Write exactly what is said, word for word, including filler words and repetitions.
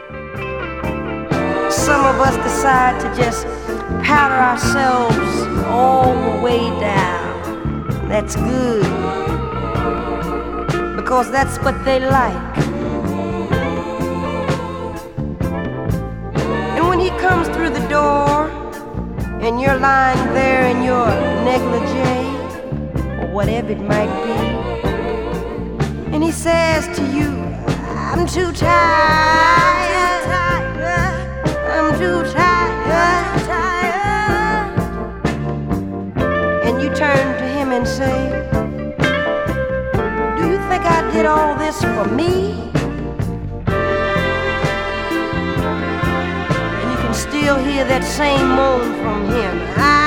Some of us decide to just powder ourselves all the way down. That's good, because that's what they like. And when he comes through the door and you're lying there in your negligee or whatever it might be, and he says to you, I'm too tired, I'm too tired, tired. And you turn to him and say, do you think I did all this for me? And you can still hear that same moan from him. I